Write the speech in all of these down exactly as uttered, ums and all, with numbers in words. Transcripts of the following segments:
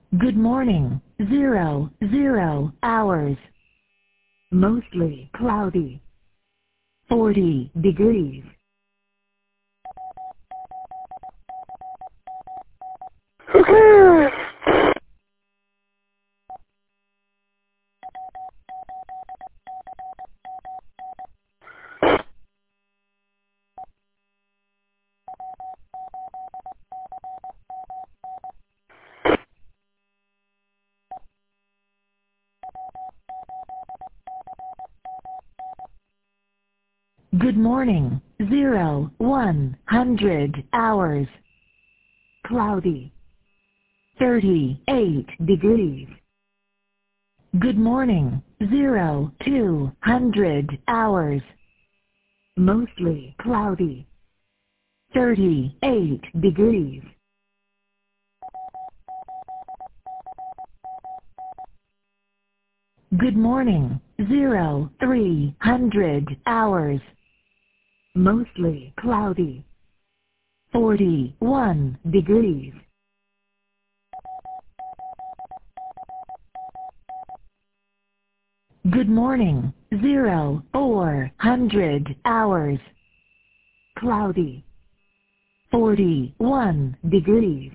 Good morning. Zero, zero hours. Mostly cloudy. forty degrees. Okay. Good morning. Zero, one hundred hours. Cloudy. thirty-eight degrees. Good morning. Zero, two hundred hours. Mostly cloudy. thirty-eight degrees. Good morning. Zero, three hundred hours. Mostly cloudy. forty-one degrees. Good morning. Zero, four hundred hours. Cloudy. forty-one degrees.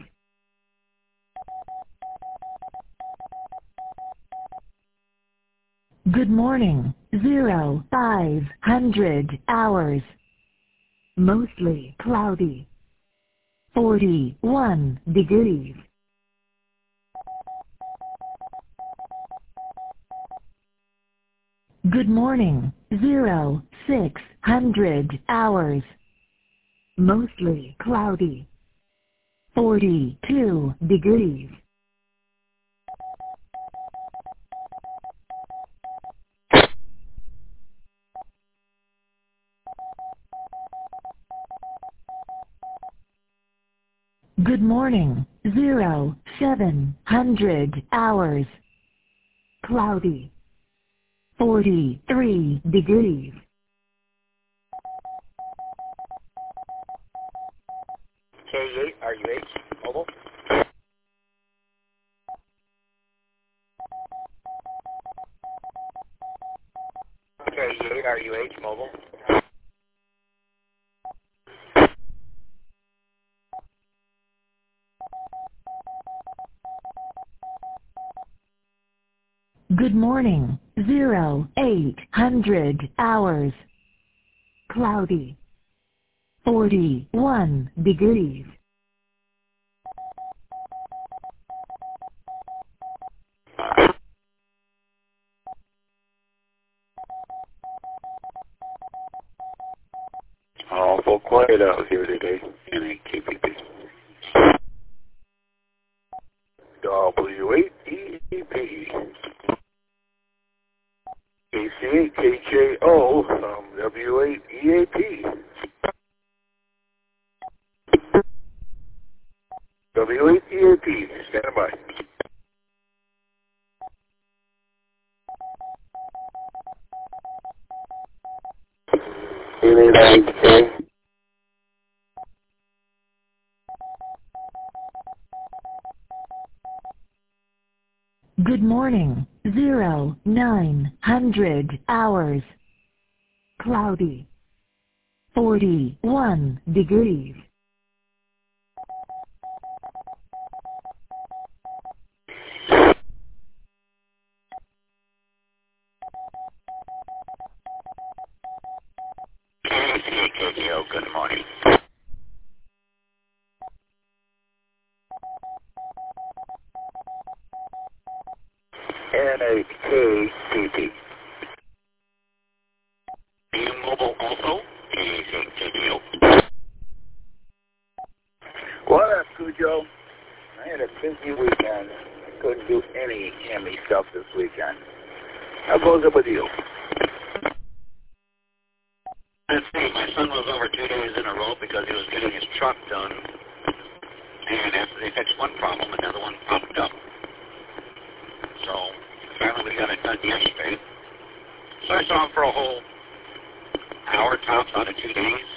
Good morning. Zero, five hundred hours. Mostly cloudy. forty-one degrees. Good morning. Zero, six hundred hours. Mostly cloudy. forty-two degrees. Good morning. Zero, seven hundred hours. Cloudy. forty-three degrees. K eight R U H mobile. K eight R U H mobile. Good morning. Zero, eight hundred hours. Cloudy. forty-one degrees. Awful quiet out here today in a K P P. W eight E P. K C eight K J O from W eight E A P. W eight E A P, stand by. Good morning. Zero, nine hundred hours. Cloudy. forty-one degrees. K C eight K J O, good morning. N eight K P P. Are you mobile also? K C eight K J O. What up, Cujo? I had a busy weekend. Couldn't do any Hemi stuff this weekend. How goes it with you? Let's see, my son was over two days in a row because he was getting his truck done. And after they fixed one problem, another one popped up. So, finally we got it done yesterday. So I saw him for a whole hour tops out of two days.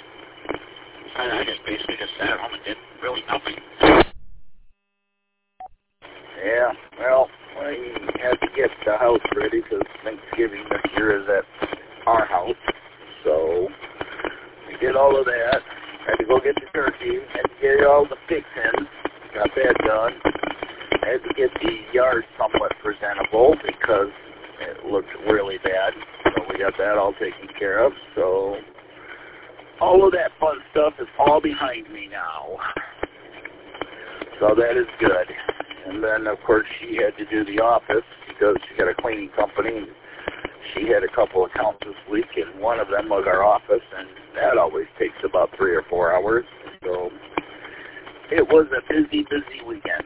And I just basically just sat at home and did really nothing. Yeah, well, we had to get the house ready because Thanksgiving this year is at our house. So we did all of that. Had to go get the turkey. Had to get all the fixings. Got that done. Had to get the yard somewhat presentable because it looked really bad. So we got that all taken care of. So all of that fun stuff is all behind me now. So that is good. And then, of course, she had to do the office because she got a cleaning company. And she had a couple accounts this week, and one of them was our office, and that always takes about three or four hours. So it was a busy, busy weekend.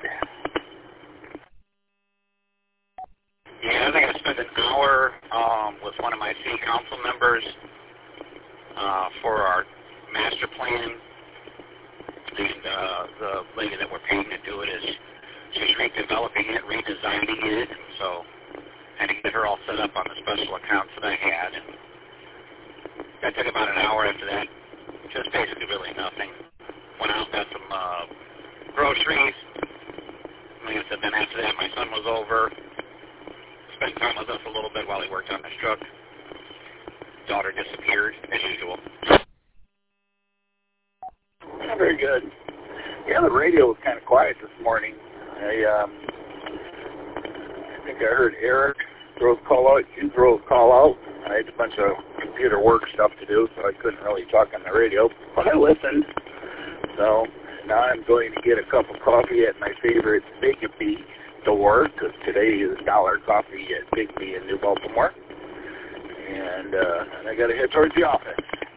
Yeah, I think I spent an hour um, with one of my city council members uh, for our master plan. And uh, the lady that we're paying to do it is she's redeveloping it, redesigning it, and so I had to get her all set up on the special accounts that I had. And that took about an hour after that. Just basically really nothing. Went out and got some uh, groceries. Like I said, then after that, my son was over. Spent time with us a little bit while he worked on his truck. Daughter disappeared, as usual. Yeah, very good. Yeah, the radio was kind of quiet this morning. I, um, I think I heard Eric throw a call out. You throw a call out. I had a bunch of computer work stuff to do, so I couldn't really talk on the radio. But I listened. So now I'm going to get a cup of coffee at my favorite Bigby store, because today is dollar coffee at Bigby in New Baltimore. And, uh, and I got to head towards the office.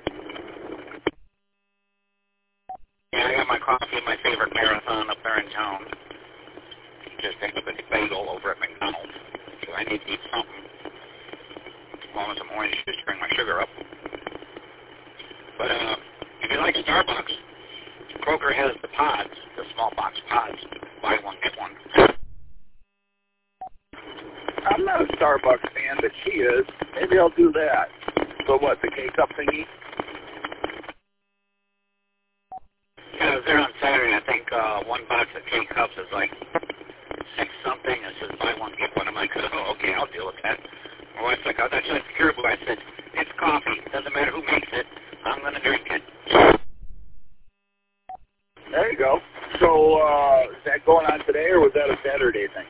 Yeah, I got my coffee at my favorite marathon up there in town. Just picked up a bagel over at McDonald's. So I need to eat something. Along with some orange juice to bring my sugar up. But uh, if you like Starbucks, Kroger has the pods, the small box pods. Buy one, get one. I'm not a Starbucks fan, but she is. Maybe I'll do that. So what, the K-Cup thingy? Yeah, I was there on Saturday. I think uh, one box of K-Cups is like six something. It says buy one, get one. I'm like, oh, okay, I'll deal with that. My wife's like, oh, that's just terrible. I said, it's coffee. Doesn't matter who makes it. I'm going to drink it. There you go. So uh, is that going on today, or was that a Saturday thing?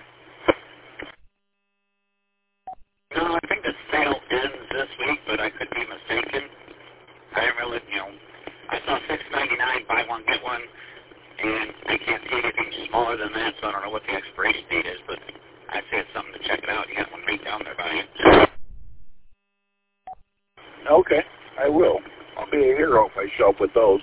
No, I think the sale ends this week, but I could be mistaken. I didn't really, you know, I saw six ninety-nine, buy one, get one, and I can't see anything smaller than that, so I don't know what the expiration date is, but I'd say it's something to check it out. You got one right down there by you. Okay, I will. I'll be a hero if I show up with those.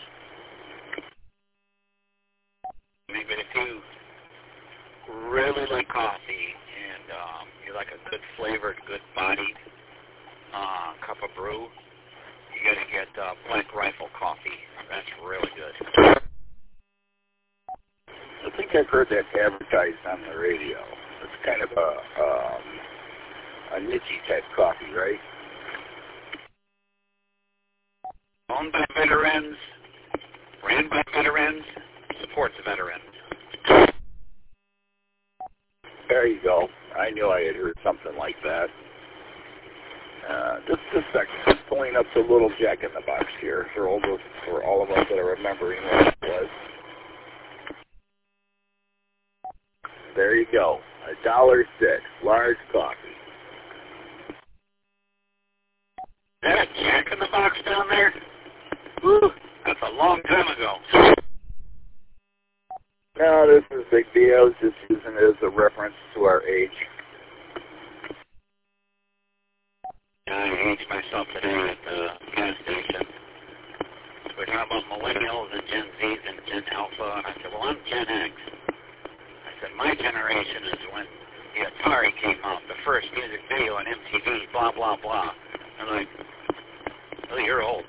I mean, but if you really like coffee and um, you like a good flavored, good bodied uh, cup of brew, you got to get uh, Black Rifle coffee. That's really good. I think I've heard that advertised on the radio. It's kind of a um, a niche type coffee, right? Owned by veterans, ran by veterans, supports veterans. There you go. I knew I had heard something like that. Uh, just a second. Just pulling up the little Jack in the Box here for all, those, for all of us that are remembering what it was. There you go. A dollar six, large coffee. Is that a Jack in the Box down there? Woo, that's a long time ago. No, this is Big B. I was just using it as a reference to our age. I aged myself today at the gas station. We're talking about millennials and Gen Zs and Gen Alpha, and I said, well, I'm Gen X. I said, my generation is when the Atari came out, the first music video on M T V, blah, blah, blah. I'm like, oh, you're old.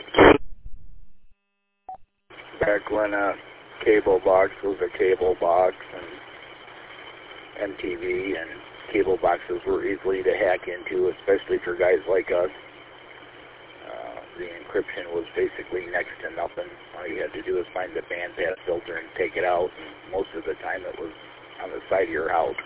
Back when a cable box was a cable box, and M T V and cable boxes were easily to hack into, especially for guys like us. Uh, the encryption was basically next to nothing. All you had to do was find the bandpass filter and take it out. And most of the time it was on the side of your house.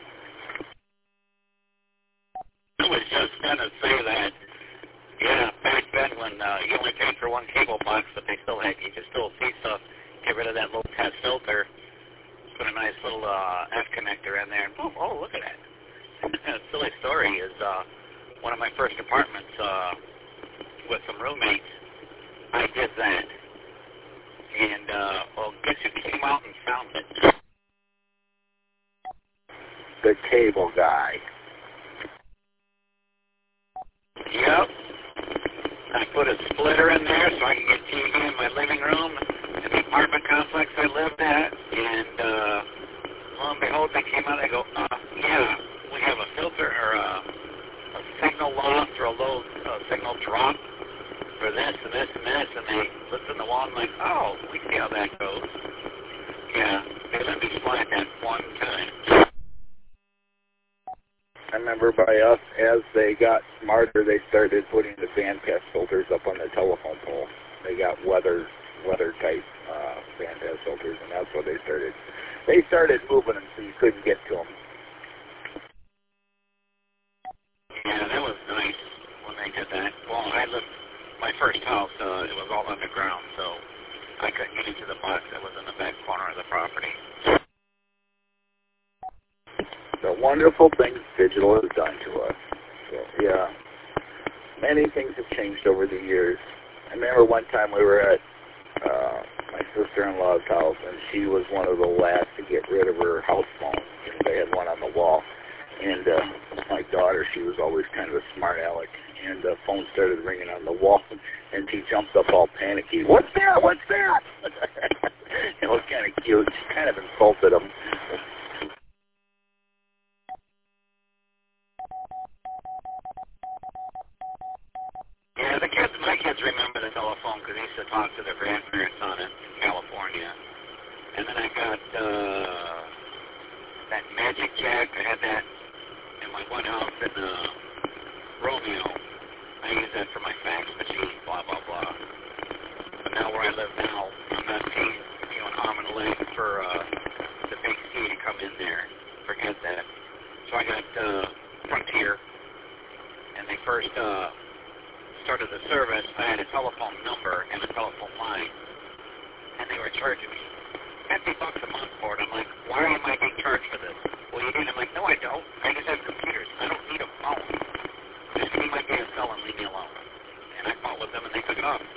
I was just going to say that, yeah, back then when uh, you only paid for one cable box, but they still had, you could still see stuff, get rid of that little test filter, put a nice little uh, F connector in there, and boom, oh, look at that. A silly story is uh, one of my first apartments uh, with some roommates, I did that. And, uh, well, guess who came out and found it? The cable guy. Yep. I put a splitter in there so I could get T V in my living room in the apartment complex I lived at. And, uh, lo and behold, they came out and they go, uh, yeah, we have a filter or a, a signal loss or a low uh, signal drop for this and this and this. And they looked in the wall and like, oh, we see how that goes. Yeah, they let me slide that one time. I remember by us, as they got smarter, they started putting the bandpass filters up on the telephone pole. They got weather, weather type uh, bandpass filters, and that's what they started. They started moving them so you couldn't get to them. Yeah, that was nice when they did that. Well, I lived, my first house, uh, it was all underground, so I couldn't get into the box that was in the back corner of the property. The wonderful things digital has done to us. So, yeah, many things have changed over the years. I remember one time we were at uh, my sister-in-law's house, and she was one of the last to get rid of her house phone. You know, they had one on the wall. And uh, my daughter, she was always kind of a smart aleck, and the phone started ringing on the wall, and she jumped up all panicky. What's that? What's that? It was kind of cute. She kind of insulted him. Yeah, the kids, my kids remember the telephone because they used to talk to their grandparents on it in California. And then I got uh, that Magic Jack. I had that in my one house in uh, Romeo. I use that for my fax machine, blah, blah, blah. But now where I live now, I'm not paying, you know, an arm and a leg for uh, the big C to come in there. Forget that. So I got uh, Frontier, and they first uh, started the service. I had a telephone number and a telephone line, and they were charging me fifty bucks a month for it. I'm like, why am I being charged for this? Well, you did. I'm like, no, I don't. I just have computers. I don't need a phone. Just give me my D S L and leave me alone. And I fought with them, and they took it off.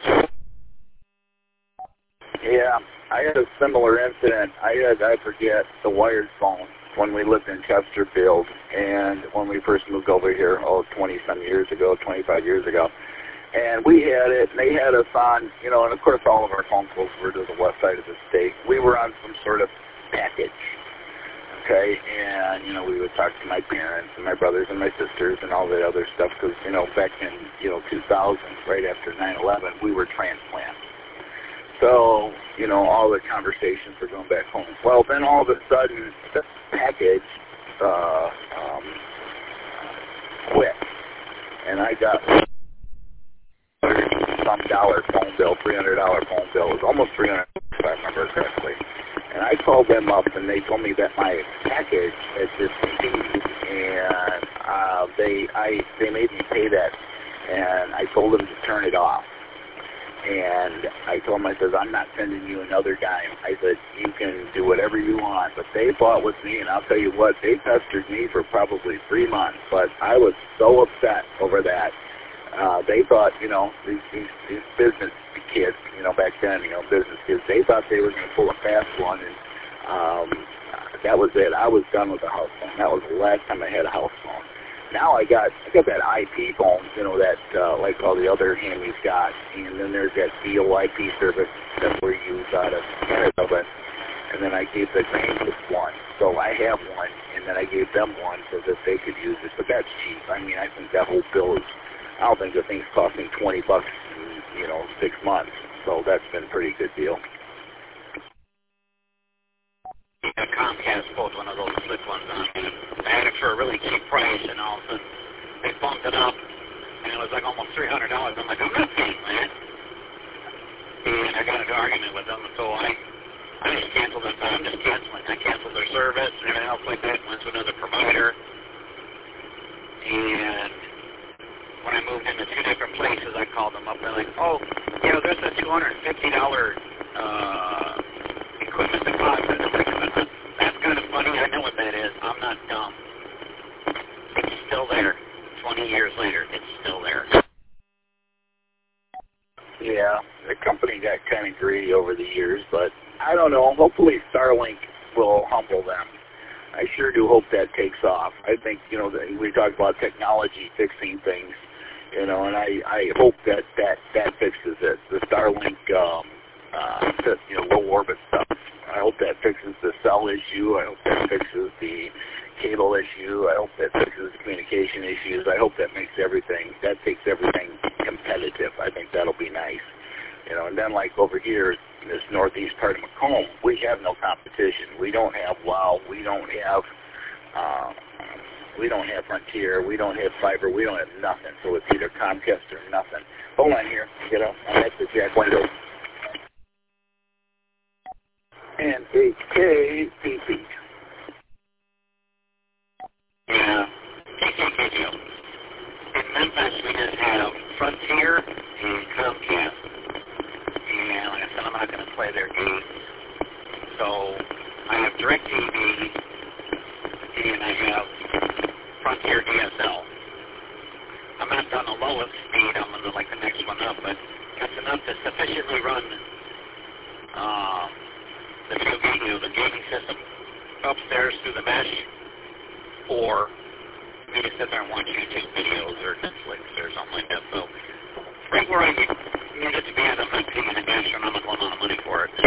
Yeah, I had a similar incident. I had, I forget, the wired phone when we lived in Chesterfield, and when we first moved over here, oh, twenty-some years ago, twenty-five years ago. And we had it, and they had us on, you know, and of course all of our phone calls were to the west side of the state. We were on some sort of package, okay? And, you know, we would talk to my parents and my brothers and my sisters and all that other stuff because, you know, back in, you know, two thousand, right after nine eleven, we were transplants. So, you know, all the conversations were going back home. Well, then all of a sudden, the package uh, um, quit, and I got some dollar phone bill, three hundred dollar phone bill. It was almost three hundred dollars if I remember correctly. And I called them up, and they told me that my package had discontinued, and uh, they I they made me pay that, and I told them to turn it off. And I told them, I said, I'm not sending you another dime. I said, you can do whatever you want. But they fought with me, and I'll tell you what, they pestered me for probably three months. But I was so upset over that. Uh, they thought, you know, these, these, these business kids, you know, back then, you know, business kids, they thought they were going to pull a fast one. And um, that was it. I was done with the house phone. That was the last time I had a house phone. Now I got I got that I P phone, you know, that uh, like all the other Hammies got, and then there's that V O I P service that we use out of Canada, but, and then I gave the grandkids one, so I have one, and then I gave them one so that they could use it, but that's cheap. I mean, I think that whole bill is, I don't think the thing's costing twenty bucks in, you know, six months, so that's been a pretty good deal. Yeah, Comcast pulled one of those flip ones on me. I had it for a really cheap price, and all of a sudden they bumped it up, and it was like almost three hundred dollars. I'm like, I'm not paying that. And I got into an argument with them, so I, I just canceled it. I'm just canceling. I canceled their service and everything else like that, went to another provider. And when I moved into two different places, I called them up. They're like, oh, yeah, there's a two hundred fifty dollars uh, equipment deposit. I'm like, that's kind of funny. I know what that is. I'm not dumb. It's still there. twenty years later, it's still there. Yeah, the company got kind of greedy over the years, but I don't know. Hopefully Starlink will humble them. I sure do hope that takes off. I think, you know, that we talk about technology fixing things, you know, and I, I hope that, that that fixes it. The Starlink, um, uh, you know, low orbit stuff. I hope that fixes the cell issue. I hope that fixes the cable issue. I hope that fixes the communication issues. I hope that makes everything, that takes everything competitive. I think that'll be nice. You know, and then like over here in this northeast part of Macomb, we have no competition. We don't have WOW. We don't have, uh, we don't have Frontier. We don't have fiber. We don't have nothing. So it's either Comcast or nothing. Hold on here. You know, I'm at the Jack window. And H K P P. Yeah. K K K Q. In Memphis, we just have Frontier and Comcast. And like I said, I'm not going to play their games. So I have DirecTV, and I have Frontier D S L. I'm not on the lowest speed. I'm on the, like the next one up, but that's enough to sufficiently run uh, the video game, the gaming system upstairs through the mesh, or me to sit there and watch YouTube videos or Netflix or something like that. So right where I need it to be at, I'm not paying an astronomical amount of money for it.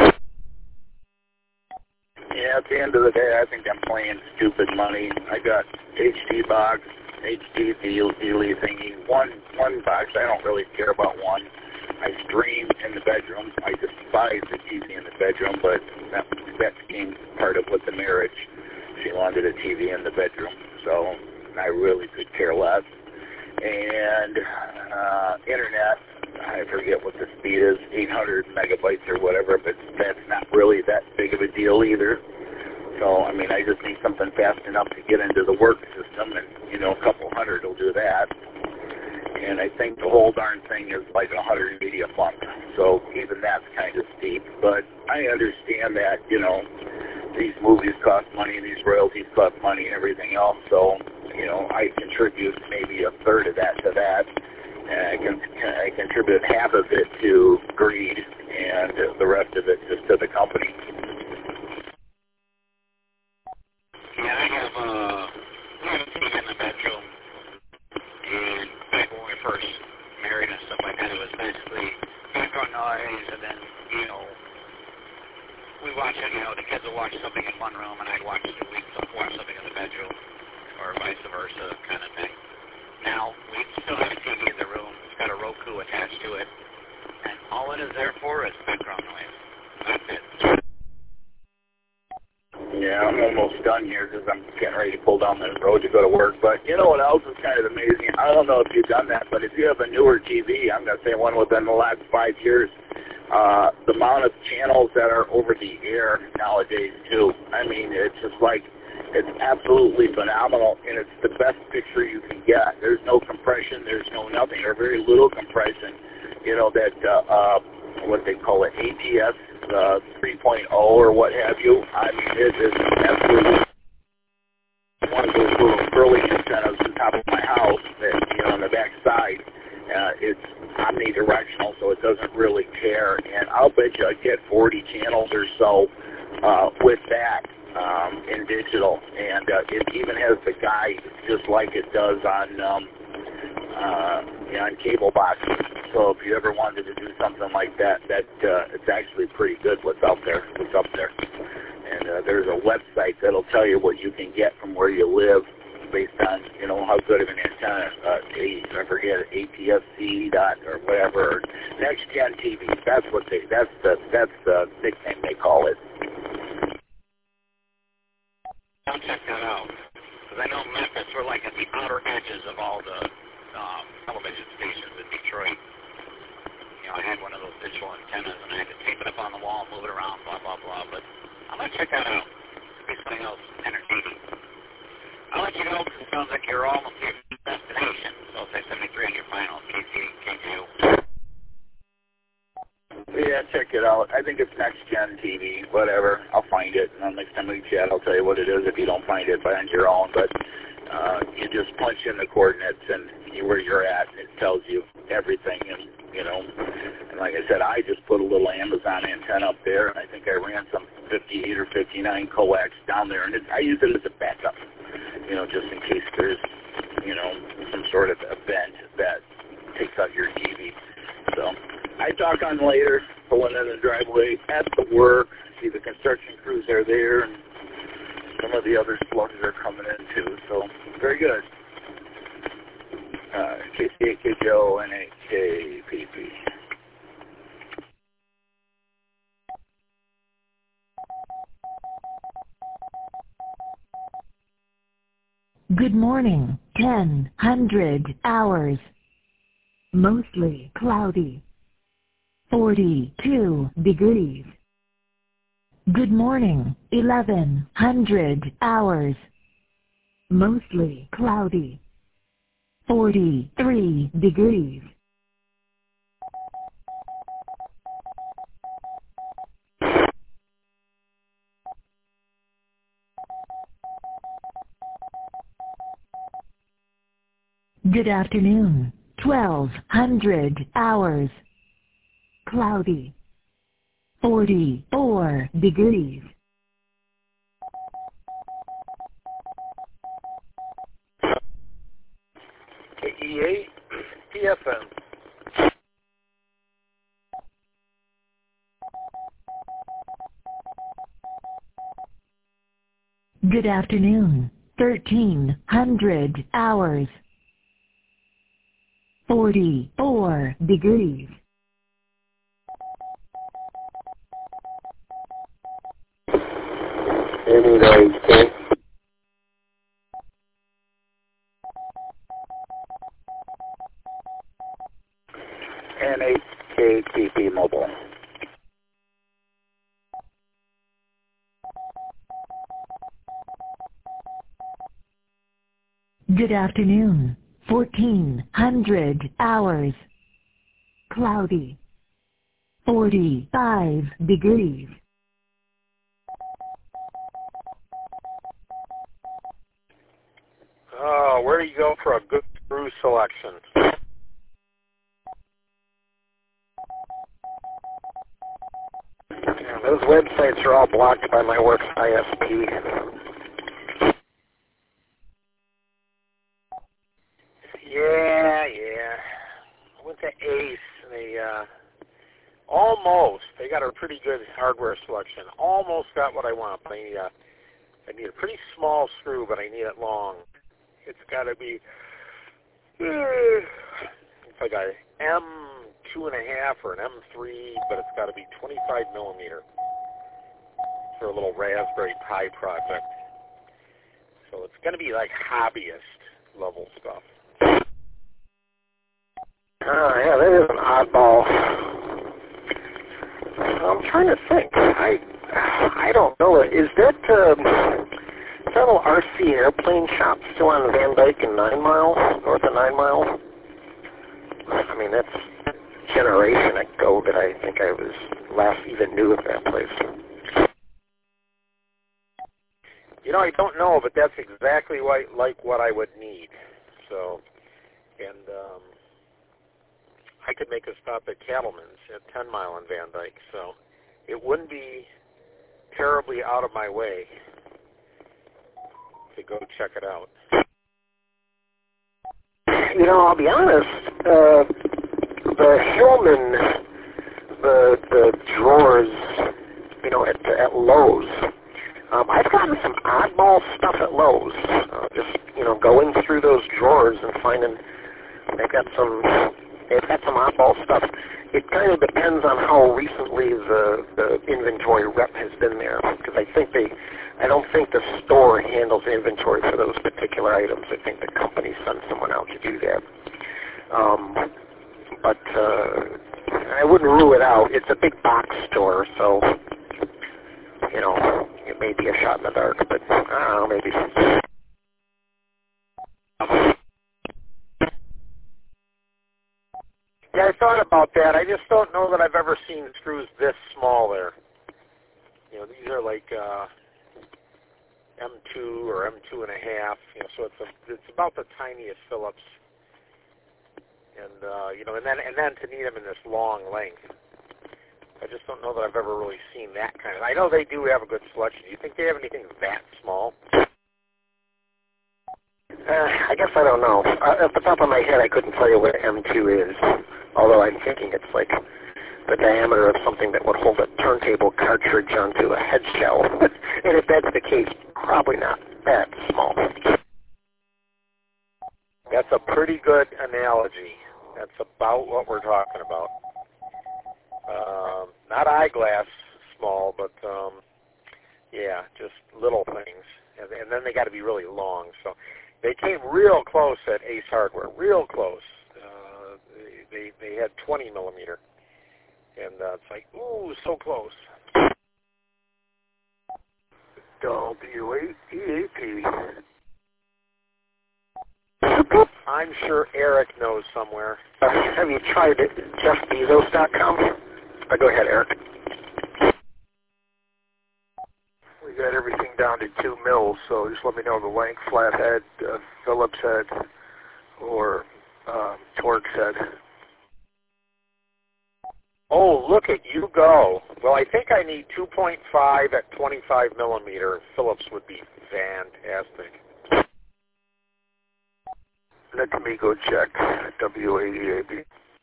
Yeah, at the end of the day, I think I'm playing stupid money. I got H D box, H D deal, dealy thingy, one one box. I don't really care about one. I stream in the bedroom. I despise the T V in the bedroom, but that, that became part of what the marriage. She wanted a T V in the bedroom, so I really could care less. And uh, internet, I forget what the speed is, eight hundred megabytes or whatever, but that's not really that big of a deal either. So, I mean, I just need something fast enough to get into the work system, and, you know, a couple hundred will do that. And I think the whole darn thing is like one hundred eighty a month. So even that's kind of steep. But I understand that, you know, these movies cost money and these royalties cost money and everything else. So, you know, I contribute maybe a third of that to that. And I can I contribute half of it to greed and the rest of it just to the company. Yeah, I have uh, I have a T V in the bedroom, and back when we first married and stuff like that, it was basically background noise, and then, you know, we watch it, you know, the kids will watch something in one room, and I'd watch it, we'd watch something in the bedroom, or vice versa kind of thing. Now, we still have a T V in the room. It's got a Roku attached to it, and all it is there for is background noise. That's it. Yeah, I'm almost done here because I'm getting ready to pull down the road to go to work. But you know what else is kind of amazing? I don't know if you've done that, but if you have a newer T V, I'm going to say one within the last five years, uh, the amount of channels that are over the air nowadays, too. I mean, it's just like, it's absolutely phenomenal, and it's the best picture you can get. There's no compression. There's no nothing, or very little compression. You know, that, uh, uh, what they call it, A T S uh, three point oh or what have you. I mean, it is absolutely one of those little early antennas on top of my house that, you know, on the back side. Uh, it's omnidirectional, so it doesn't really care. And I'll bet you I get forty channels or so uh, with that. Um, in digital, and uh, it even has the guide just like it does on um, uh, you know, on cable boxes. So if you ever wanted to do something like that, that uh, it's actually pretty good. What's out there? What's up there? And uh, there's a website that'll tell you what you can get from where you live, based on, you know, how good of an antenna. Uh, I forget it, A T S C dot or whatever. Next Gen T V. That's what they. That's the. That's the nickname they call it. I'll check that out, because I know Memphis, we're like at the outer edges of all the um, television stations in Detroit. You know, I had one of those digital antennas, and I had to tape it up on the wall and move it around, blah, blah, blah, but I'm going to check that out. be something else entertaining. I'll let you know because it sounds like you're almost at your destination. So say seventy-three on your final, K C K J O. Yeah, check it out. I think it's Next Gen T V, whatever. I'll find it, and then next time we chat, I'll tell you what it is. If you don't find it, find your own. But uh, you just punch in the coordinates and you, where you're at, and it tells you everything. And you know, and like I said, I just put a little Amazon antenna up there, and I think I ran some fifty-eight or fifty-nine coax down there, and it, I use it as a backup. You know, just in case there's, you know, some sort of event that takes out your T V. So I talk on later, pulling in the driveway at the work, see the construction crews are there, and some of the other slugs are coming in too. So very good. Uh, K C A K J O N A K P P. Good morning, ten hundred hours. Mostly cloudy. forty-two degrees. Good morning, eleven hundred hours. Mostly cloudy. forty-three degrees. Good afternoon, twelve hundred hours. Cloudy. forty-four degrees. K E A P F M. Good afternoon, thirteen hundred hours. forty-four degrees. Any days, Ken. N A K P P Mobile. Good afternoon, fourteen hundred hours. Cloudy. forty-five degrees. Oh, where do you go for a good screw selection? Yeah, those websites are all blocked by my work I S P. Yeah, yeah. I went to Ace, and they uh, almost, they got a pretty good hardware selection. Almost got what I want. But I, uh, I need a pretty small screw, but I need it long. It's got to be, uh, it's like a M two and a half or an M three, but it's got to be twenty-five millimeter for a little Raspberry Pi project. So it's going to be like hobbyist level stuff. Oh, yeah, that is an oddball. I'm trying to think. I I don't know. Is that, um, is that little R C airplane shop still on Van Dyke and Nine Mile, north of Nine Mile? I mean, that's a generation ago that I think I was last even knew of that place. You know, I don't know, but that's exactly what, like what I would need. So, and um, I could make a stop at Cattleman's at ten mile in Van Dyke, so it wouldn't be terribly out of my way to go check it out. You know, I'll be honest, uh, the Hillman, the the drawers, you know, at, at Lowe's, um, I've gotten some oddball stuff at Lowe's. Uh, just, you know, going through those drawers and finding they've got some, they've got some oddball stuff. It kind of depends on how recently the, the inventory rep has been there, because I think they, I don't think the store handles inventory for those particular items. I think the company sends someone out to do that. Um, but uh, I wouldn't rule it out. It's a big box store, so, you know, it may be a shot in the dark, but I don't know, maybe. Yeah, I thought about that. I just don't know that I've ever seen screws this small there. You know, these are like uh, M two or M two and a half. You know, so it's a, it's about the tiniest Phillips. And uh, you know, and then and then to need them in this long length, I just don't know that I've ever really seen that kind of. I know they do have a good selection. Do you think they have anything that small? Uh, I guess I don't know. Uh, off the top of my head, I couldn't tell you what M two is, although I'm thinking it's like the diameter of something that would hold a turntable cartridge onto a head shell. And if that's the case, probably not that small. That's a pretty good analogy. That's about what we're talking about. Um, not eyeglass small, but um, yeah, just little things. And, and then they got to be really long. So they came real close at Ace Hardware, real close. Uh, they, they they had twenty millimeter, and uh, it's like, ooh, so close. W A E A P. I'm sure Eric knows somewhere. Uh, have you tried it? Jeff Bezos dot com? Uh, go ahead, Eric. We got everything down to two mils, so just let me know the length, flathead, uh, Phillips head, or um, Torx head. Oh, look at you go. Well, I think I need two point five at twenty-five millimeter. Phillips would be fantastic. Let me go check. W A E A B.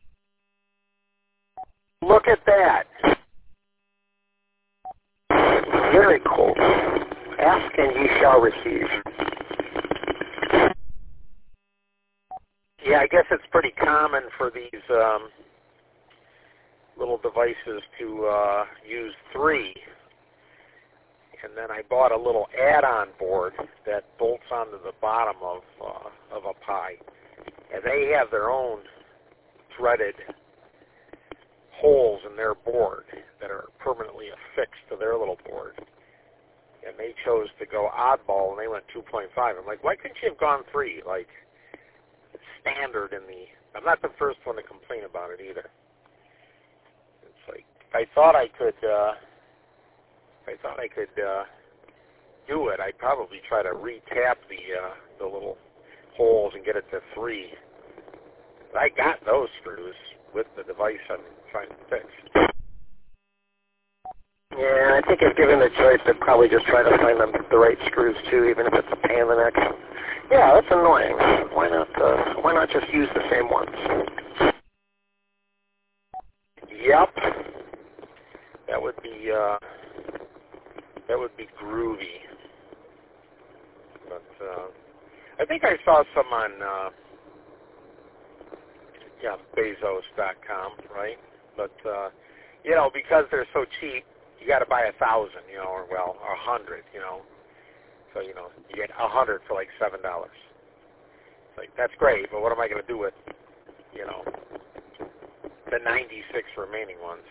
Look at that. Very cool. Ask and ye shall receive. Yeah, I guess it's pretty common for these um, little devices to uh, use three. And then I bought a little add-on board that bolts onto the bottom of uh, of a Pi. And they have their own threaded holes in their board that are permanently affixed to their little board. And they chose to go oddball, and they went two point five. I'm like, why couldn't you have gone three? Like, it's standard in the... I'm not the first one to complain about it either. It's like, if I thought I could... Uh, if I thought I could uh, do it, I'd probably try to re-tap the, uh, the little holes and get it to three. But I got those screws with the device I'm trying to fix. Yeah, I think if given the choice, I'd probably just try to find them the right screws too, even if it's a pain in the neck. Yeah, that's annoying. Why not? Uh, why not just use the same ones? Yep, that would be uh, that would be groovy. But uh, I think I saw some on uh, yeah Bezos dot com, right? But uh, you know, because they're so cheap, you got to buy a thousand, you know, or well, a hundred, you know. So you know, you get a hundred for like seven dollars. It's like that's great, but what am I going to do with, you know, the ninety-six remaining ones?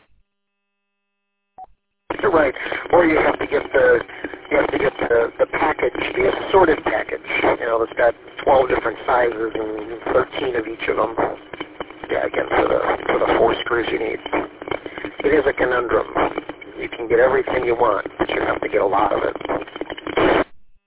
You're right. Or you have to get the you have to get the, the package, the assorted package. You know, that's got twelve different sizes and thirteen of each of them. Yeah, again for the for the four screws you need. It is a conundrum. You can get everything you want, but you have to get a lot of it.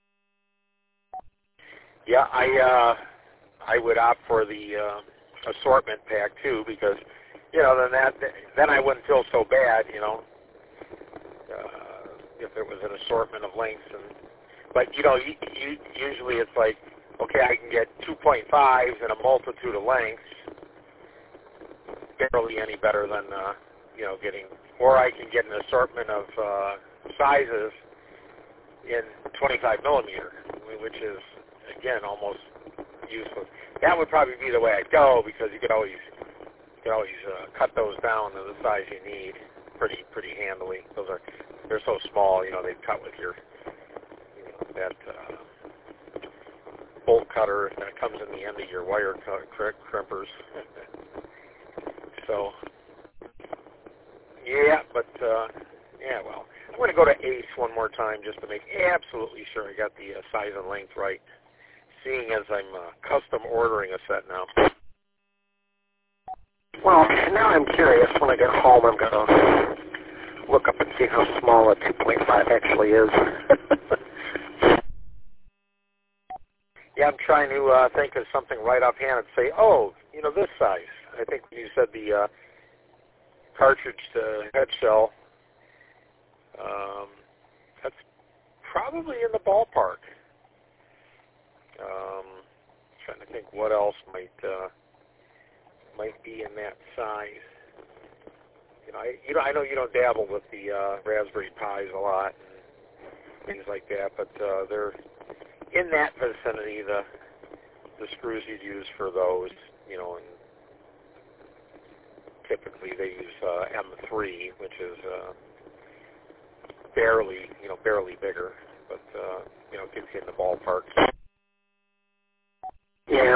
Yeah, I uh, I would opt for the uh, assortment pack too, because you know then that then I wouldn't feel so bad, you know, uh, if there was an assortment of lengths. And but you know, you, you, usually it's like, okay, I can get two point fives and a multitude of lengths, barely any better than uh, you know getting, or I can get an assortment of uh, sizes in twenty-five millimeter, which is again almost useless. That would probably be the way I'd go, because you could always you could always uh, cut those down to the size you need pretty pretty handily. Those are they're so small, you know, they cut with your you know, that uh, bolt cutter that comes in the end of your wire crimpers. So yeah, but uh, yeah, well, going to go to Ace one more time just to make absolutely sure I got the uh, size and length right, seeing as I'm uh, custom ordering a set now. Well, now I'm curious. When I get home, I'm going to look up and see how small a two point five actually is. Yeah, I'm trying to uh, think of something right offhand and say, oh, you know, this size. I think when you said the uh, cartridge to head shell, um, that's probably in the ballpark. Um, trying to think what else might uh, might be in that size. You know, I, you know, I know you don't dabble with the uh, Raspberry Pis a lot and things like that, but uh, they're in that vicinity. The the screws you'd use for those, you know, and typically they use uh, M three, which is uh, barely, you know, barely bigger, but uh, you know, gets you in the ballpark. Yeah.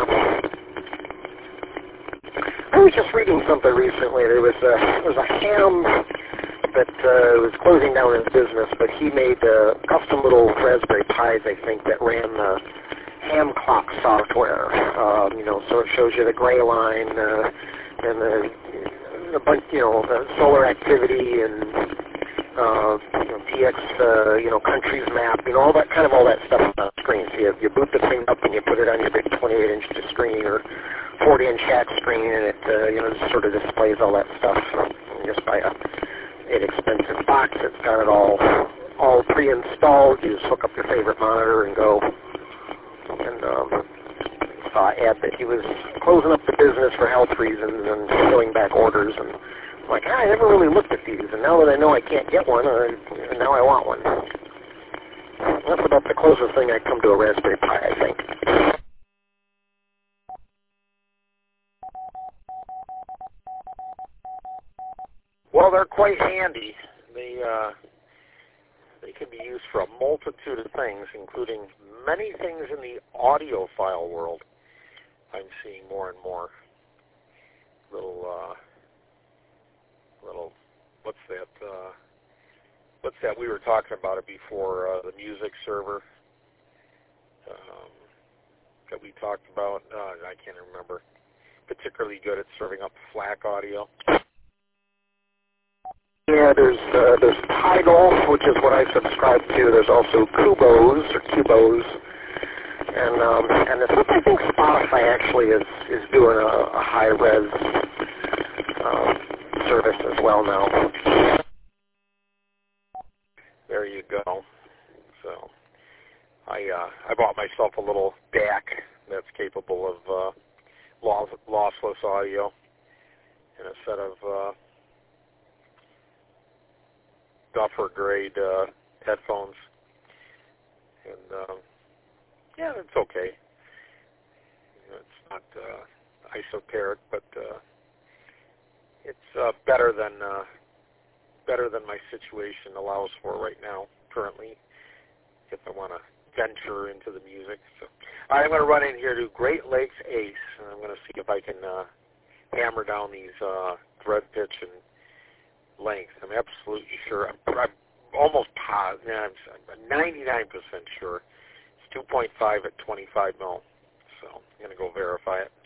I was just reading something recently. There was a, there was a ham that uh, was closing down his business, but he made uh, custom little Raspberry Pis, I think, that ran the ham clock software. Um, you know, so it shows you the gray line uh, and the, a bunch, you know, the solar activity and uh, you know, D X, uh, you know, countries map, you know, all that kind of all that stuff on the screen. So you, you boot the thing up and you put it on your big twenty-eight inch screen or forty inch H A C screen, and it, uh, you know, just sort of displays all that stuff just by a inexpensive box. It's got it all all pre-installed. You just hook up your favorite monitor and go. And um, saw an ad that he was closing up the business for health reasons and filling back orders. And I'm like, ah, I never really looked at these. And now that I know I can't get one, uh, now I want one. That's about the closest thing I come to a Raspberry Pi, I think. Well, they're quite handy. They uh, they can be used for a multitude of things, including many things in the audiophile world. I'm seeing more and more little uh, little what's that? Uh, what's that? We were talking about it before. Uh, the music server um, that we talked about. Uh, I can't remember. Particularly good at serving up FLAC audio. Yeah, there's uh, there's Tidal, which is what I subscribe to. There's also Kubos or Cubos, and um, and there's, I think Spotify actually is is doing a, a high res um, service as well now. There you go. So I uh, I bought myself a little D A C that's capable of uh, loss, lossless audio and a set of uh, Duffer grade uh, headphones, and um, yeah, it's okay. You know, it's not uh, esoteric, but uh, it's uh, better than uh, better than my situation allows for right now. Currently, if I want to venture into the music, so all right, I'm going to run in here to Great Lakes Ace, and I'm going to see if I can uh, hammer down these uh, thread pitch and length. I'm absolutely sure. I'm, I'm almost positive. I'm ninety-nine percent sure. It's two point five at twenty-five mil. So I'm going to go verify it.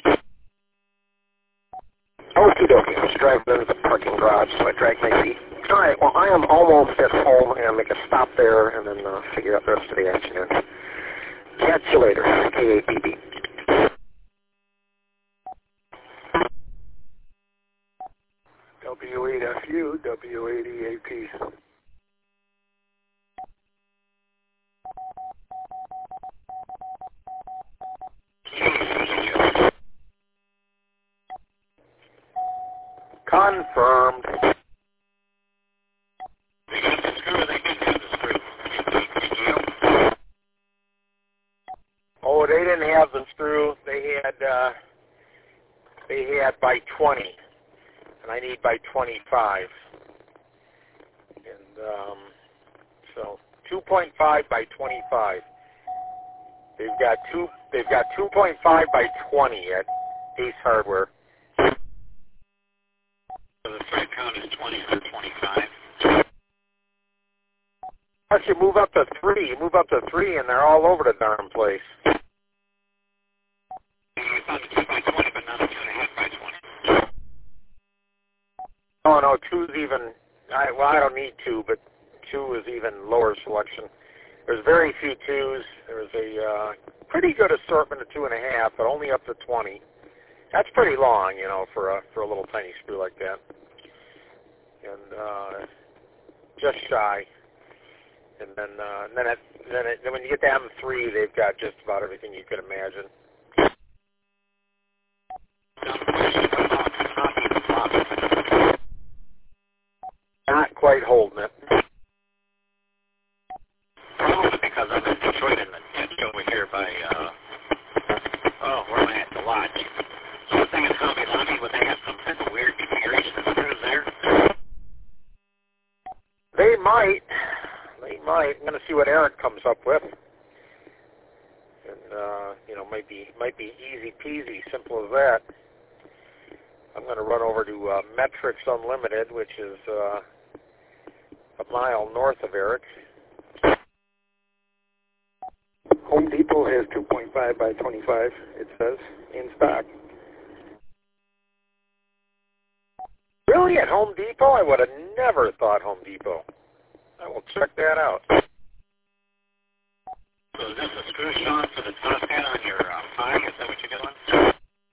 Okie dokie. I was driving into the parking garage, so I dragged my feet. All right. Well, I am almost at home. I'm going to make a stop there and then uh, figure out the rest of the afternoon. Catch you later. K A B B. W eight F U, W eight E A P. Confirmed. They got the screw, they did have the screw. Oh, they didn't have the screw. They had, uh, they had by twenty. And I need by twenty-five. And um, so two point five by twenty-five. They've got two. They've got two point five by twenty at Ace Hardware. So the thread count is twenty or twenty-five. Plus, you move up to three. You move up to three, and they're all over the darn place. You found the two by twenty, but not a two and a half by twenty. Oh no, two's even. I, well, I don't need two, but two is even lower selection. There's very few twos. There's a uh, pretty good assortment of two and a half, but only up to twenty. That's pretty long, you know, for a for a little tiny screw like that. And uh, just shy. And then uh, and then it, then, it, then when you get to M three, they've got just about everything you could imagine. Not quite holding it. Probably because I'm in Detroit in the ditch over here by, uh, oh, where am I at? The lodge. So the thing is going to be lucky when they have some kind of weird configuration of screws there. They might. They might. I'm going to see what Eric comes up with. And, uh, you know, might be, might be easy peasy, simple as that. I'm going to run over to uh, Metrics Unlimited, which is uh, a mile north of Eric. Home Depot has two point five by twenty-five, it says, in stock. Really? At Home Depot? I would have never thought Home Depot. I will check that out. So is this a screw, Sean, for the top hat on your uh, pie? Is that what you're doing?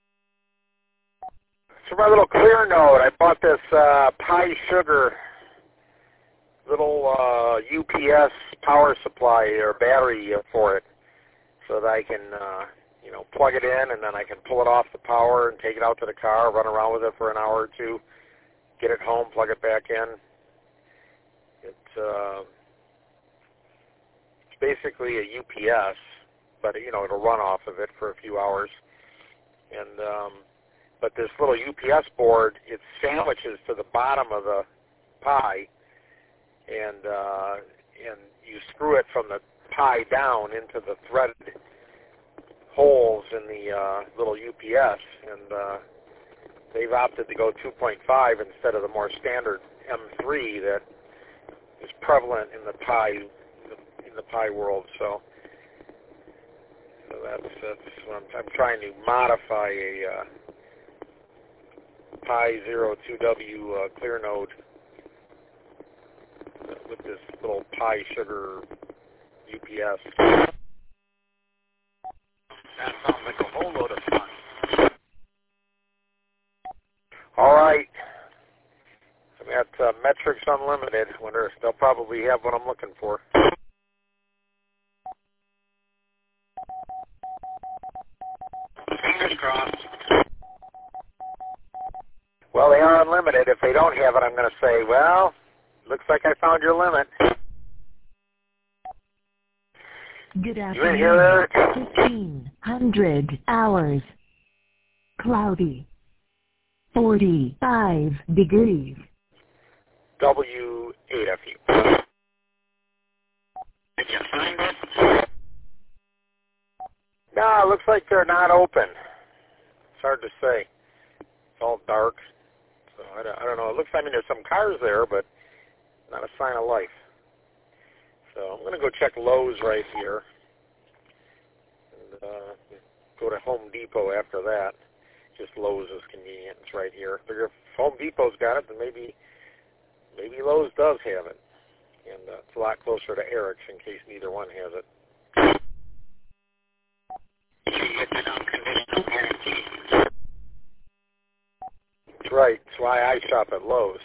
For my little clear note, I bought this uh, Pi Sugar little uh, U P S power supply or battery uh, for it, so that I can, uh, you know, plug it in and then I can pull it off the power and take it out to the car, run around with it for an hour or two, get it home, plug it back in. It's, uh, it's basically a U P S, but you know it'll run off of it for a few hours. And um, but this little U P S board, it sandwiches to the bottom of the Pi, and uh, and you screw it from the Pi down into the threaded holes in the uh, little U P S, and uh, they've opted to go two point five instead of the more standard M three that is prevalent in the Pi in the Pi world. So, so that's that's what I'm, I'm trying to modify a uh, Pi zero two W uh, clear node with this little Pi Sugar U P S. That sounds like a whole load of fun. All right. I'm at uh, Metrics Unlimited. Wonder if they'll probably have what I'm looking for. Fingers crossed. Well, they are unlimited. If they don't have it, I'm going to say, well, looks like I found your limit. Good You in here, afternoon. Eric? fifteen hundred hours. Cloudy. forty-five degrees. W eight F U. Did you find it? No, it looks like they're not open. It's hard to say. It's all dark. So I don't, I don't know. It looks, I mean, there's some cars there, but not a sign of life. So I'm going to go check Lowe's right here. And uh, go to Home Depot after that. Just Lowe's is convenient. It's right here. Figure if Home Depot's got it, then maybe maybe Lowe's does have it. And uh, it's a lot closer to Eric's in case neither one has it. You get an unconditional guarantee. That's right. That's why I shop at Lowe's.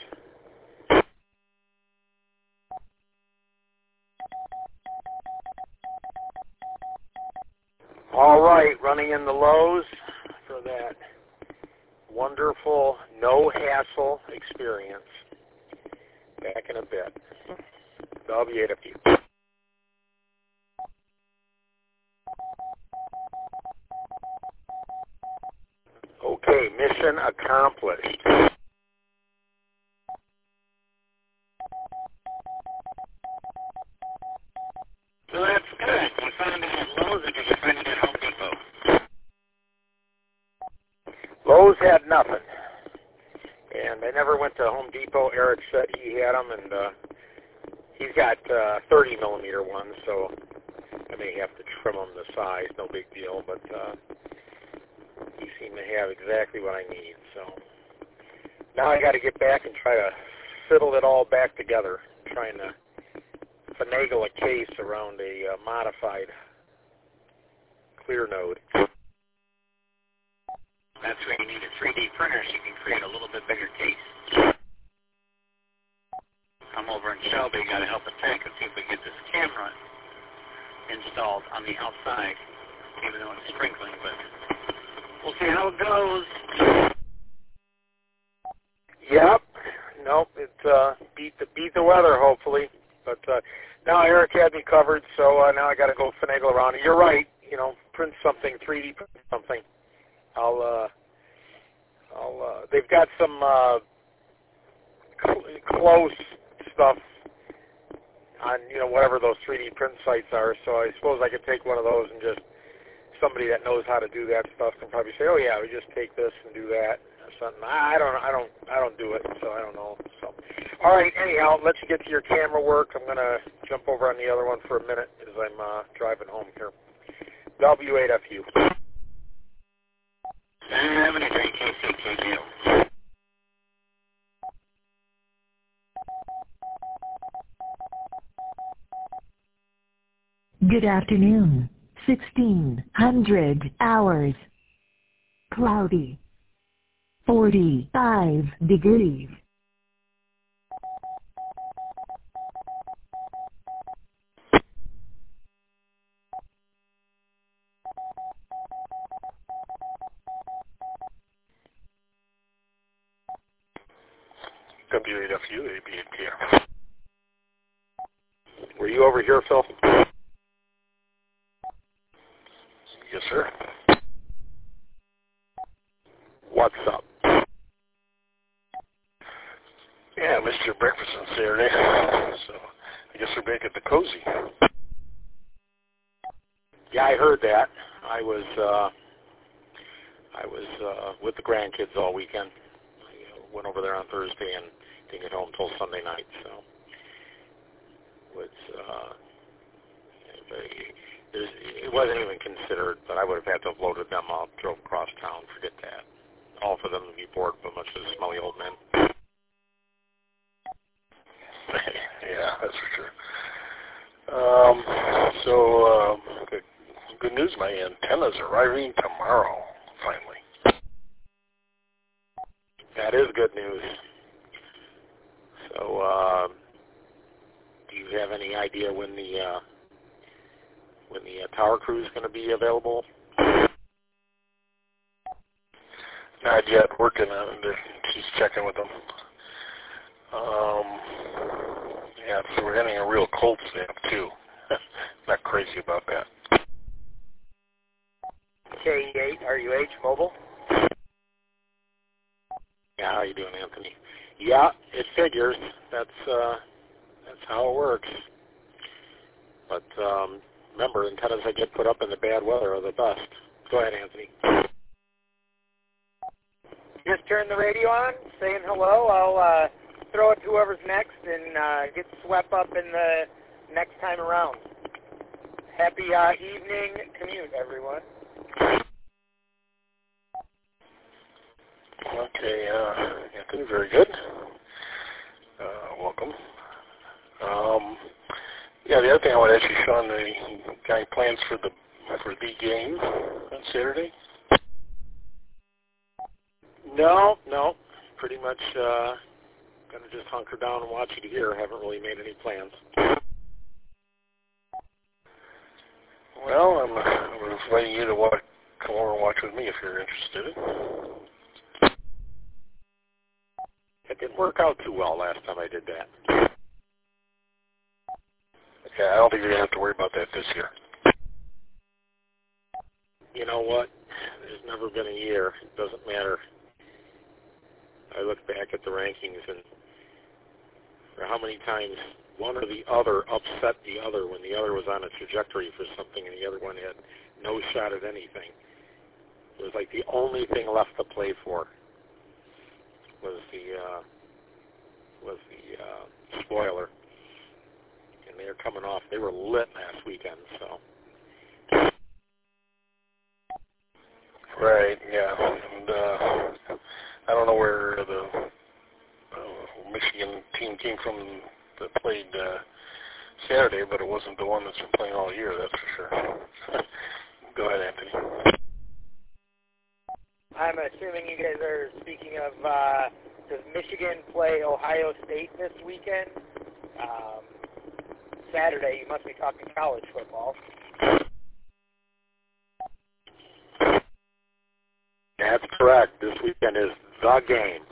All right, running in the Lowe's for that wonderful, no-hassle experience. Back in a bit. W eight F U. Okay, mission accomplished. So that's good. You found it at Lowe's, or did you find it at Home Depot? Lowe's had nothing. And I never went to Home Depot. Eric said he had them, and uh, he's got uh, thirty millimeter ones, so I may have to trim them the size. No big deal, but uh, he seemed to have exactly what I need. So now I got to get back and try to fiddle it all back together, trying to finagle a case around a uh, modified clear node. That's where you need a three D printer so you can create a little bit bigger case. I'm over in Shelby, got to help a tech and see if we can get this camera installed on the outside, even though it's sprinkling, but we'll see how it goes. Yep. Nope, it uh, beat the beat the weather, hopefully. But uh, now Eric had me covered, so uh, now I got to go finagle around it. You're right. You know, print something, three D print something. I'll, uh, I'll. Uh, they've got some uh, cl- close stuff on, you know, whatever those three D print sites are. So I suppose I could take one of those and just somebody that knows how to do that stuff can probably say, oh yeah, we just take this and do that or something. I don't, I don't, I don't do it, so I don't know. So, all right. Anyhow, let you get to your camera work. I'm gonna jump over on the other one for a minute as I'm uh, driving home here. W eight F U. seventy-three K C K U. Good afternoon. sixteen hundred hours. Cloudy. forty-five degrees. W eight F U, A B and P R. Were you over here, Phil? Yes, sir. What's up? Yeah, I missed your breakfast on Saturday, so I guess we're back at the Cozy. Yeah, I heard that. I was uh, I was uh, with the grandkids all weekend. I uh, went over there on Thursday and didn't get home until Sunday night. So it was uh, it wasn't even considered, but I would have had to have loaded them up, drove across town. Forget that. All for them to be bored by a bunch of smelly old men. Yeah, that's for sure. Um, so, um, good, good news, my antenna's arriving tomorrow, finally. That is good news. So, uh, do you have any idea when the uh, when the uh, tower crew is going to be available? Not yet, working on it. She's checking with them. Um, yeah, so we're getting a real cold snap, too. Not crazy about that. K eight R U H Mobile? Yeah, how you doing, Anthony? Yeah, it figures. That's uh, that's how it works. But um, remember, antennas that get put up in the bad weather are the best. Go ahead, Anthony. Just turn the radio on, saying hello. I'll uh, throw it to whoever's next and uh, get swept up in the next time around. Happy uh, evening commute, everyone. Okay, uh, Anthony, very good. Uh, welcome. Um, yeah, the other thing I want to ask you, Sean, the got any plans for the for the game on Saturday? No, no. Pretty much uh, going to just hunker down and watch it here. Haven't really made any plans. Well, I'm, I'm inviting you to watch, come over and watch with me if you're interested. It didn't work out too well last time I did that. Okay, I don't think you're going to have to worry about that this year. You know what? There's never been a year. It doesn't matter. I look back at the rankings and for how many times one or the other upset the other when the other was on a trajectory for something and the other one had no shot at anything. It was like the only thing left to play for was the uh, was the uh, spoiler. and they are coming off. They were lit last weekend, so. Right, yeah, and uh, I don't know where the uh, Michigan team came from that played uh, Saturday, but it wasn't the one that's been playing all year, that's for sure. Go ahead, Anthony. I'm assuming you guys are speaking of, uh, does Michigan play Ohio State this weekend? Um, Saturday, you must be talking college football. That's correct. This weekend is the game.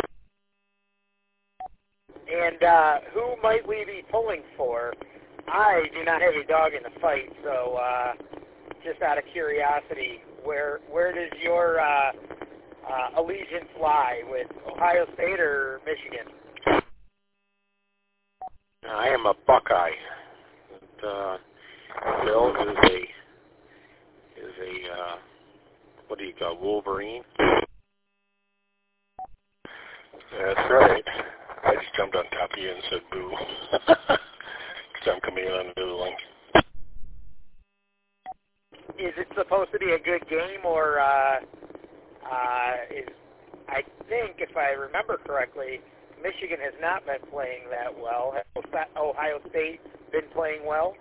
And uh, who might we be pulling for? I do not have a dog in the fight, so uh, just out of curiosity, where where does your uh, uh, allegiance lie, with Ohio State or Michigan? I am a Buckeye. And, uh, Bill is a is a uh, what do you call Wolverine? That's right. I just jumped on top of you and said boo. Because I'm coming in on the link. Is it supposed to be a good game, or uh, uh, is, I think, if I remember correctly, Michigan has not been playing that well. Has Ohio State been playing well?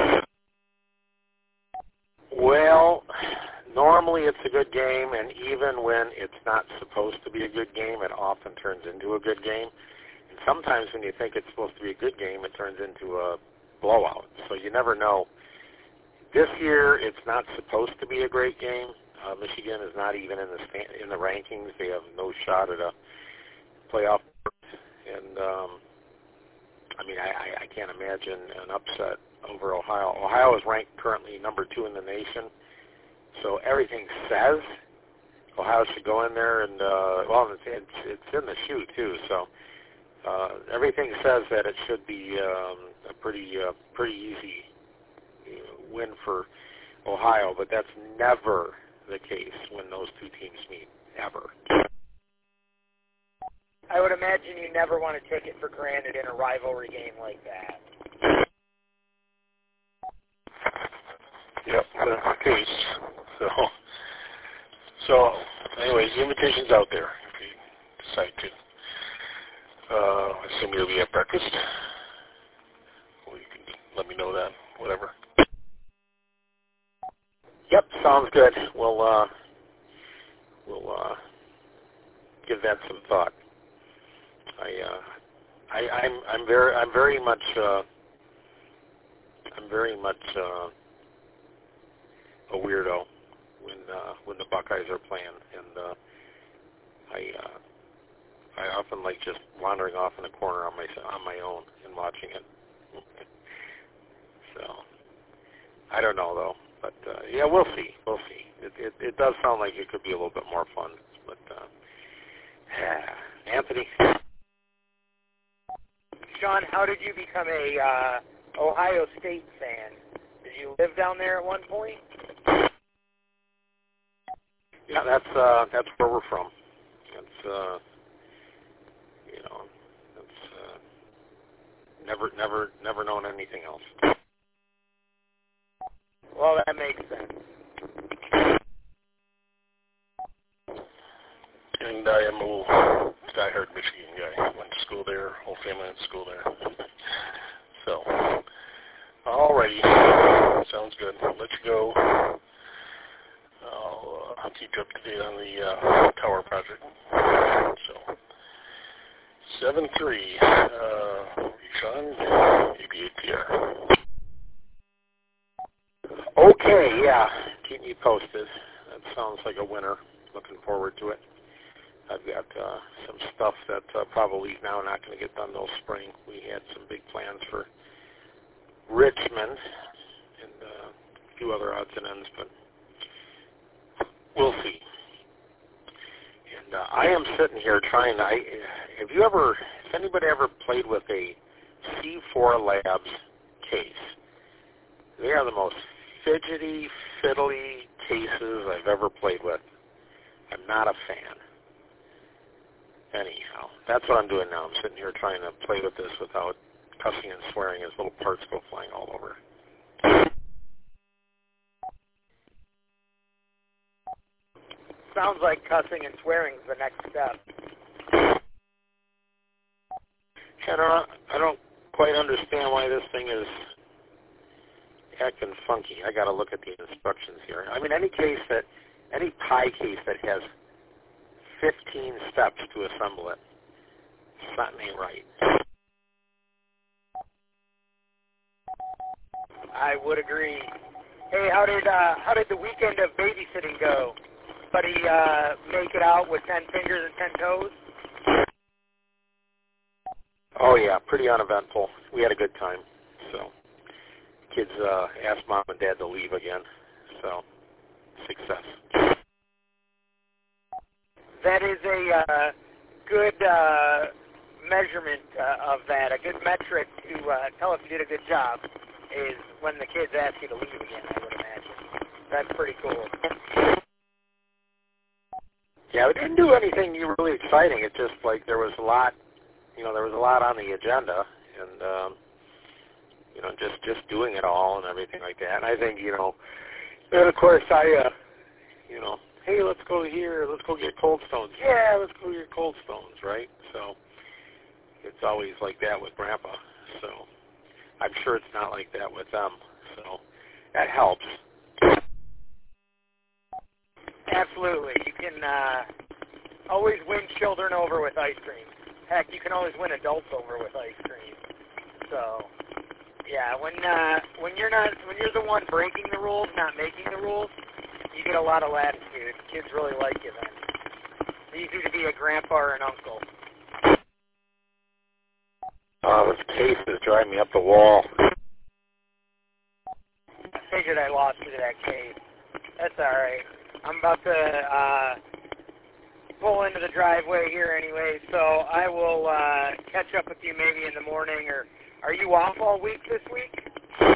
Well, normally it's a good game, and even when it's not supposed to be a good game, it often turns into a good game. And sometimes when you think it's supposed to be a good game, it turns into a blowout. So you never know. This year, it's not supposed to be a great game. Uh, Michigan is not even in the sta- in the rankings. They have no shot at a playoff. And um, I mean, I, I can't imagine an upset over Ohio. Ohio is ranked currently number two in the nation. So everything says Ohio should go in there, and uh, well, it's, it's it's in the shoe too. So uh, everything says that it should be um, a pretty uh, pretty easy you know, win for Ohio, but that's never the case when those two teams meet, ever. I would imagine you never want to take it for granted in a rivalry game like that. Yep, that's the case. So, so anyways, the invitation's out there if you decide to. Uh, I assume you'll be at breakfast. Well, you can let me know that, whatever. Yep, sounds good. We'll uh, we'll uh, give that some thought. I, uh, I, I'm, I'm very, I'm very much, uh, I'm very much uh, a weirdo when uh, when the Buckeyes are playing, and uh, I, uh, I often like just wandering off in a corner on my on my own and watching it. So I don't know though, but uh, yeah, we'll see, we'll see. It, it, it does sound like it could be a little bit more fun, but uh, yeah. Anthony. Sean, how did you become a uh, Ohio State fan? Did you live down there at one point? Yeah, that's uh, that's where we're from. It's uh, you know, it's uh, never, never, never known anything else. Well, that makes sense. And I am a diehard Michigan guy. Went to school there, whole family went to school there. So, alrighty, sounds good. I'll let you go. I'll, uh, I'll keep you up to date on the uh, tower project. So, seven three, uh, Sean, A B A P R. Okay, yeah, keep me posted. That sounds like a winner. Looking forward to it. I've got uh, some stuff that uh, probably now not going to get done till spring. We had some big plans for Richmond and uh, a few other odds and ends, but we'll see. And uh, I am sitting here trying to, I, have you ever, has anybody ever played with a C four Labs case? They are the most fidgety, fiddly cases I've ever played with. I'm not a fan. Anyhow, that's what I'm doing now. I'm sitting here trying to play with this without cussing and swearing as little parts go flying all over. Sounds like cussing and swearing is the next step. I don't, I don't quite understand why this thing is acting funky. I got to look at the instructions here. I mean, any case that, any pie case that has fifteen steps to assemble it, something ain't right. I would agree. Hey, how did uh, how did the weekend of babysitting go? Buddy, uh, make it out with ten fingers and ten toes? Oh yeah, pretty uneventful. We had a good time. So, kids uh, asked mom and dad to leave again. So, success. That is a uh, good uh, measurement uh, of that, a good metric to uh, tell if you did a good job is when the kids ask you to leave again, I would imagine. That's pretty cool. Yeah, we didn't do anything really exciting. It just, like, there was a lot, you know, there was a lot on the agenda, and, um, you know, just, just doing it all and everything like that. And I think, you know, and of course I, uh, you know, hey, let's go here, let's go get Cold Stones. Yeah, let's go get Cold Stones, right? So it's always like that with Grandpa. So I'm sure it's not like that with them. So that helps. Absolutely. You can uh, always win children over with ice cream. Heck, you can always win adults over with ice cream. So, yeah, when uh, when you're not when you're the one breaking the rules, not making the rules, you get a lot of latitude. Kids really like you then. It's easy to be a grandpa or an uncle. Oh, this case is driving me up the wall. I figured I lost you to that case. That's all right. I'm about to uh, pull into the driveway here anyway, so I will uh, catch up with you maybe in the morning. Or are you off all week this week?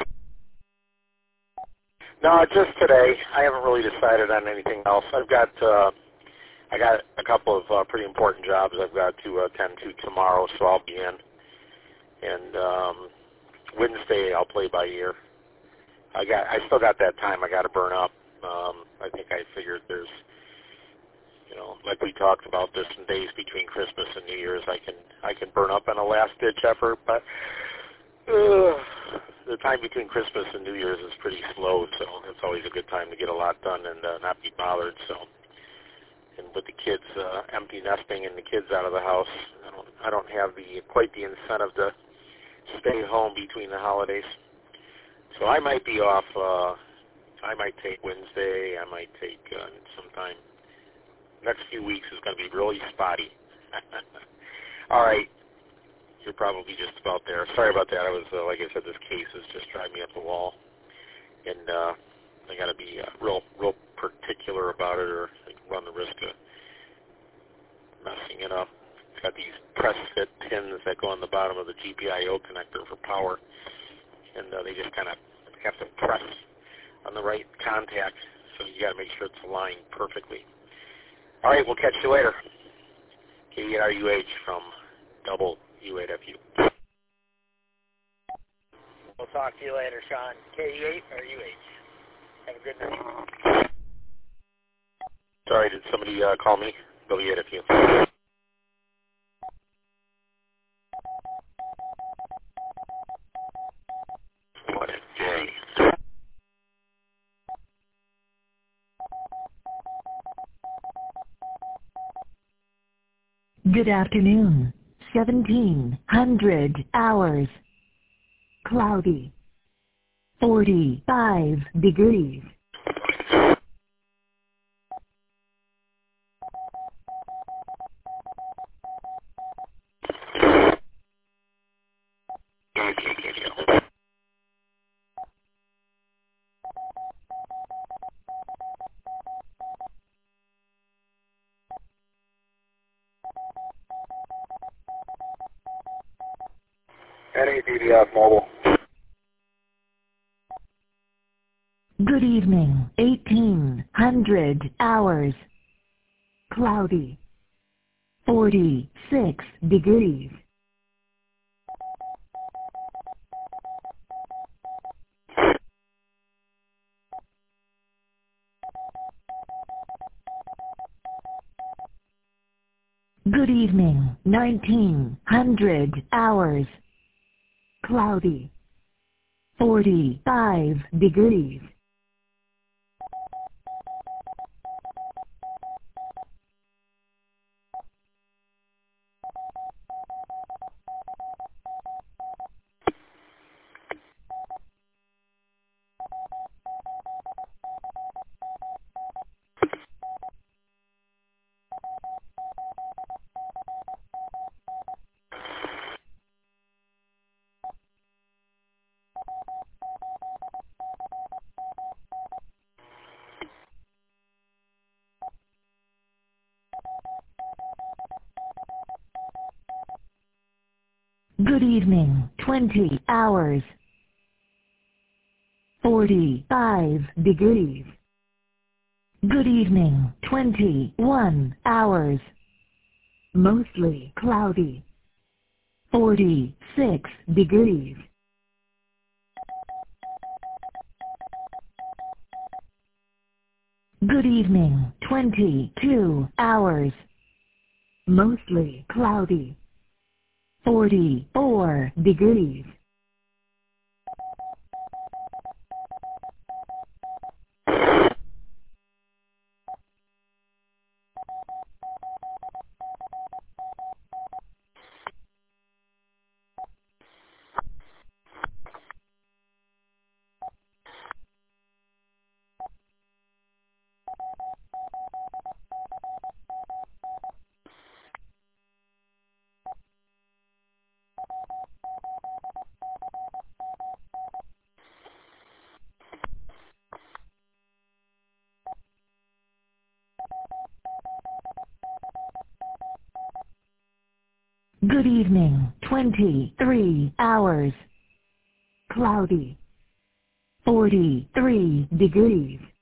No, just today. I haven't really decided on anything else. I've got uh, I got a couple of uh, pretty important jobs I've got to attend to tomorrow, so I'll be in. And um, Wednesday I'll play by ear. I got I still got that time I got to burn up. Um, I think I figured there's, you know, like we talked about, there's some days between Christmas and New Year's I can I can burn up in a last-ditch effort, but uh, the time between Christmas and New Year's is pretty slow, so it's always a good time to get a lot done and uh, not be bothered. So, and with the kids uh, empty nesting and the kids out of the house, I don't I don't have the quite the incentive to stay home between the holidays. So I might be off. Uh, I might take Wednesday. I might take uh, sometime. Next few weeks is going to be really spotty. All right. You're probably just about there. Sorry about that. I was, uh, like I said, this case is just driving me up the wall. And uh, I got to be uh, real real particular about it or I can run the risk of messing it up. It's got these press fit pins that go on the bottom of the G P I O connector for power. And uh, they just kind of have to press on the right contact, so you got to make sure it's aligned perfectly. All right, we'll catch you later. K E R U H from Double U eight F U. We'll talk to you later, Sean. K E eight or U H. Have a good night. Sorry, did somebody uh, call me? W eight F U. What a day. Good afternoon. seventeen hundred hours. Cloudy. forty-five degrees. N A D D F Mobile. Good evening. eighteen hundred hours. Cloudy. forty-six degrees. Good evening, nineteen hundred hours. Cloudy. forty-five degrees. Good evening, twenty hours. forty-five degrees. Good evening, twenty-one hours. Mostly cloudy. forty-six degrees. Good evening, twenty-two hours. Mostly cloudy. forty-four degrees. Good evening, twenty-three hours. Cloudy. forty-three degrees.